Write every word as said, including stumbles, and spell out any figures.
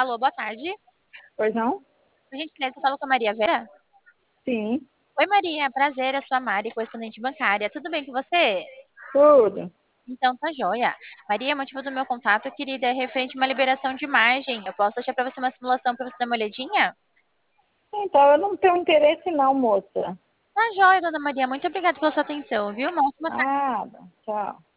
Alô, boa tarde. Pois não? Por gentileza, eu falo com a Maria Vera. Sim, Oi, Maria. Prazer, eu sou a Mari, correspondente bancária. Tudo bem com você? tudo. Então, tá joia. Maria, motivo do meu contato, querida, é referente a uma liberação de margem. Eu posso deixar para você uma simulação para você dar uma olhadinha? Então, eu não tenho interesse não, moça. Tá joia, dona Maria. Muito obrigada pela sua atenção, viu? Uma ótima tarde. Nada. Tchau.